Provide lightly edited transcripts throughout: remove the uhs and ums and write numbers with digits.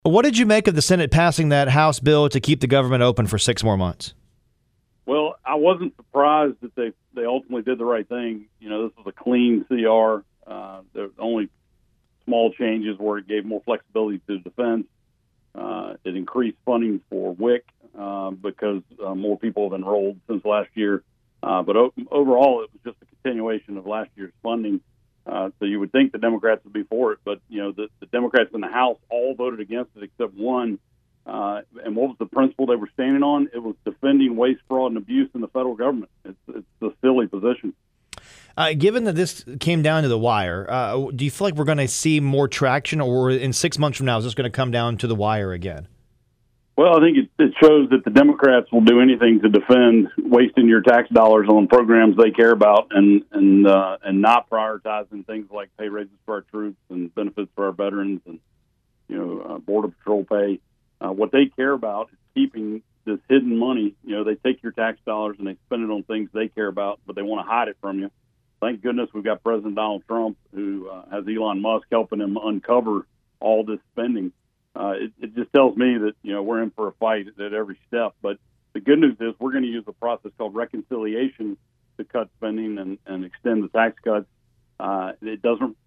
What did you make of the Senate passing that House bill to keep the government open for 6 more months? Well, I wasn't surprised that they ultimately did the right thing. This was a clean CR. There were only small changes where it gave more flexibility to defense. It increased funding for WIC because more people have enrolled since last year. But overall, it was just a continuation of last year's funding. So you would think the Democrats would be for it, but the Democrats in the House all voted against it except one. And what was the principle they were standing on? It was defending waste, fraud, and abuse in the federal government. It's a silly position. Given that this came down to the wire, do you feel like we're going to see more traction, or in 6 months from now, is this going to come down to the wire again? Well, I think it shows that the Democrats will do anything to defend wasting your tax dollars on programs they care about and not prioritizing things like pay raises for our troops and benefits for our veterans and Border Patrol pay. What they care about is keeping this hidden money. They take your tax dollars and they spend it on things they care about, but they want to hide it from you. Thank goodness we've got President Donald Trump, who has Elon Musk helping him uncover all this spending. It just tells me that we're in for a fight at every step. But the good news is we're going to use a process called reconciliation to cut spending and extend the tax cuts. It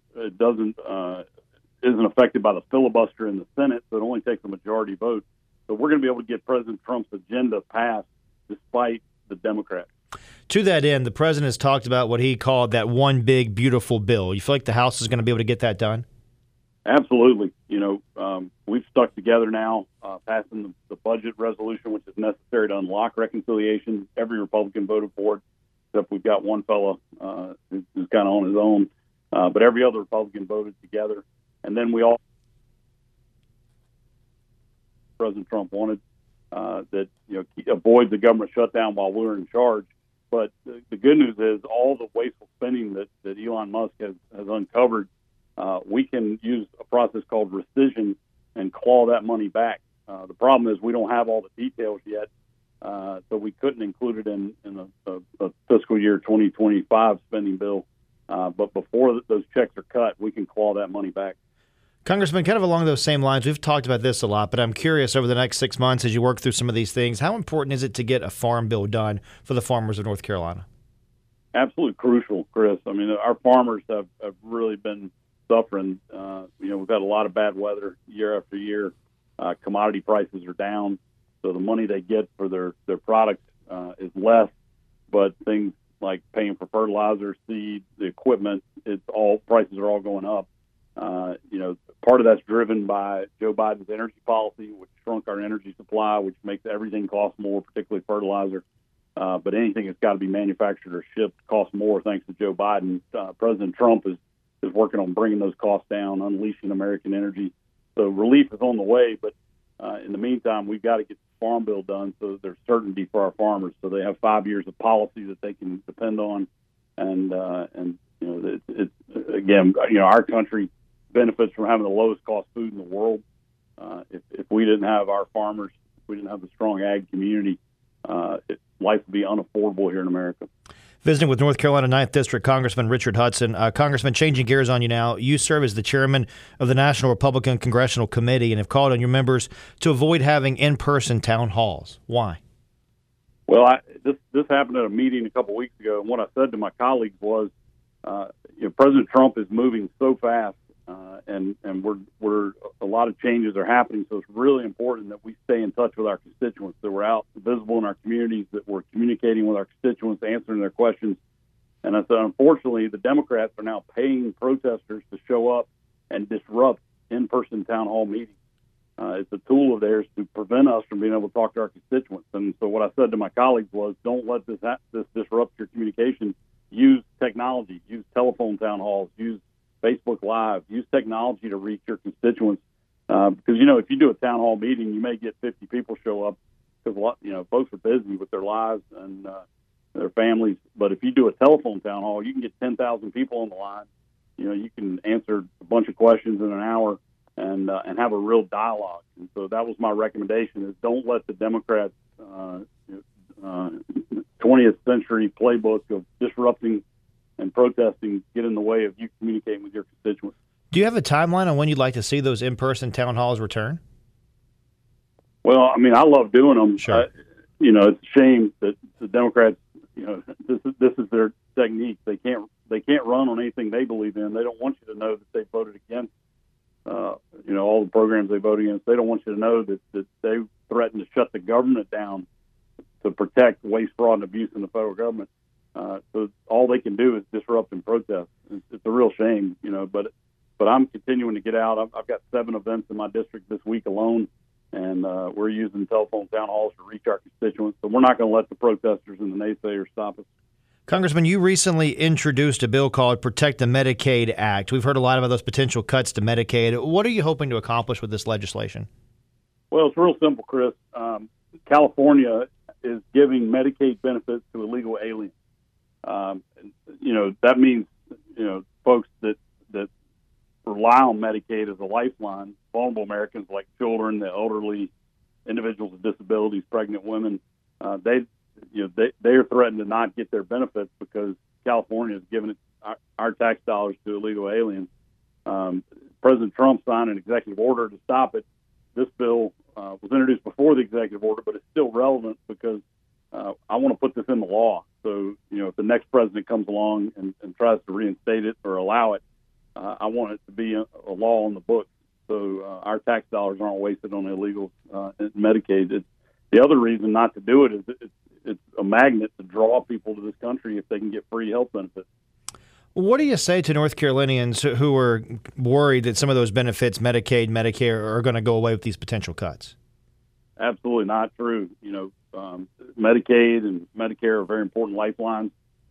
isn't affected by the filibuster in the Senate, so it only takes a majority vote. So we're going to be able to get President Trump's agenda passed despite the Democrats. To that end, the president has talked about what he called that one big, beautiful bill. You feel like the House is going to be able to get that done? Absolutely. We've stuck together now, passing the budget resolution, which is necessary to unlock reconciliation. Every Republican voted for it, except we've got one fellow who's kind of on his own. But every other Republican voted together. And then we all, President Trump wanted that avoid the government shutdown while we were in charge. But the good news is all the wasteful spending that Elon Musk has uncovered, we can use a process called rescission and claw that money back. The problem is we don't have all the details yet, so we couldn't include it in a fiscal year 2025 spending bill. But before those checks are cut, we can claw that money back. Congressman, kind of along those same lines, we've talked about this a lot, but I'm curious, over the next 6 months, as you work through some of these things, how important is it to get a farm bill done for the farmers of North Carolina? Absolutely crucial, Chris. I mean, our farmers have really been suffering. We've had a lot of bad weather year after year. Commodity prices are down, so the money they get for their products is less, but things like paying for fertilizer, seed, the equipment, prices are all going up. Part of that's driven by Joe Biden's energy policy, which shrunk our energy supply, which makes everything cost more, particularly fertilizer. But anything that's got to be manufactured or shipped costs more thanks to Joe Biden. President Trump is working on bringing those costs down, unleashing American energy. So relief is on the way, but in the meantime, we've got to get the farm bill done so there's certainty for our farmers, so they have 5 years of policy that they can depend on. And our country benefits from having the lowest cost food in the world. If we didn't have our farmers, if we didn't have the strong ag community, life would be unaffordable here in America. Visiting with North Carolina 9th District Congressman Richard Hudson. Congressman, changing gears on you now, you serve as the chairman of the National Republican Congressional Committee and have called on your members to avoid having in-person town halls. Why? Well, this happened at a meeting a couple weeks ago, and what I said to my colleagues was, President Trump is moving so fast, and we're a lot of changes are happening. So it's really important that we stay in touch with our constituents, that we're out visible in our communities, that we're communicating with our constituents, answering their questions. And I said, unfortunately, the Democrats are now paying protesters to show up and disrupt in-person town hall meetings. It's a tool of theirs to prevent us from being able to talk to our constituents. And so what I said to my colleagues was, don't let this disrupt your communication. Use technology, use telephone town halls, use Facebook Live, use technology to reach your constituents. Because, if you do a town hall meeting, you may get 50 people show up because, folks are busy with their lives and their families. But if you do a telephone town hall, you can get 10,000 people on the line. You can answer a bunch of questions in an hour and have a real dialogue. And so that was my recommendation: is don't let the Democrats' 20th century playbook of disrupting and protesting get in the way of you communicating with your constituents. Do you have a timeline on when you'd like to see those in-person town halls return? Well, I mean, I love doing them. Sure. It's a shame that the Democrats, this is their technique. They can't run on anything they believe in. They don't want you to know that they voted against, all the programs they voted against. They don't want you to know that they threatened to shut the government down to protect waste, fraud, and abuse in the federal government. So all they can do is disrupt and protest. It's a real shame, but I'm continuing to get out. I've got 7 events in my district this week alone, and we're using telephone town halls to reach our constituents. So we're not going to let the protesters and the naysayers stop us. Congressman, you recently introduced a bill called Protect the Medicaid Act. We've heard a lot about those potential cuts to Medicaid. What are you hoping to accomplish with this legislation? Well, it's real simple, Chris. California is giving Medicaid benefits to illegal aliens. That means, folks that rely on Medicaid as a lifeline, vulnerable Americans like children, the elderly, individuals with disabilities, pregnant women, they are threatened to not get their benefits because California is giving our tax dollars to illegal aliens. President Trump signed an executive order to stop it. This bill was introduced before the executive order, but it's still relevant because I want to put this in the law. So, if the next president comes along and tries to reinstate it or allow it, I want it to be a law on the books. So our tax dollars aren't wasted on illegals and Medicaid. The other reason not to do it is it's a magnet to draw people to this country if they can get free health benefits. What do you say to North Carolinians who are worried that some of those benefits, Medicaid, Medicare, are going to go away with these potential cuts? Absolutely not true. Medicaid and Medicare are very important lifelines.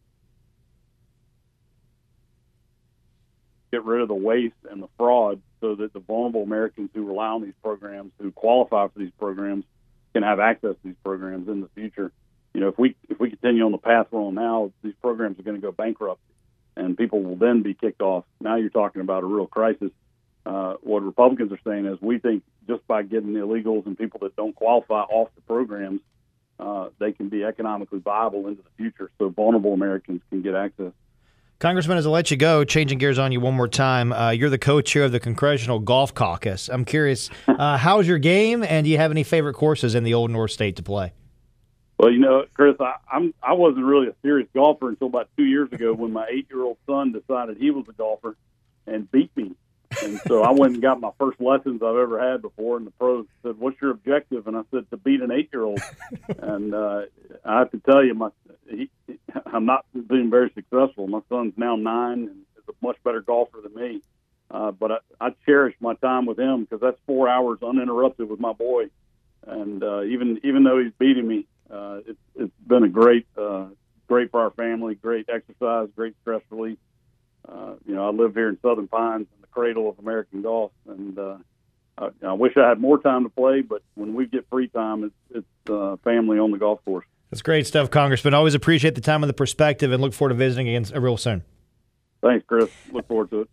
Get rid of the waste and the fraud so that the vulnerable Americans who rely on these programs, who qualify for these programs, can have access to these programs in the future. If we continue on the path we're on now, these programs are going to go bankrupt, and people will then be kicked off. Now you're talking about a real crisis. What Republicans are saying is we think just by getting the illegals and people that don't qualify off the programs, they can be economically viable into the future so vulnerable Americans can get access. Congressman, as I let you go, changing gears on you one more time, you're the co-chair of the Congressional Golf Caucus. I'm curious, how's your game, and do you have any favorite courses in the Old North State to play? Well, Chris, I wasn't really a serious golfer until about 2 years ago when my 8-year-old son decided he was a golfer and beat me. And so I went and got my first lessons I've ever had before, and the pros said, "What's your objective?" And I said, "To beat an 8-year-old." And I have to tell you, I'm not being very successful. My son's now 9 and is a much better golfer than me. But I cherish my time with him because that's 4 hours uninterrupted with my boy. And even though he's beating me, it's been a great for our family, great exercise, great stress relief. I live here in Southern Pines, in the cradle of American golf, and I wish I had more time to play, but when we get free time, it's family on the golf course. That's great stuff, Congressman. Always appreciate the time and the perspective, and look forward to visiting again real soon. Thanks, Chris. Look forward to it.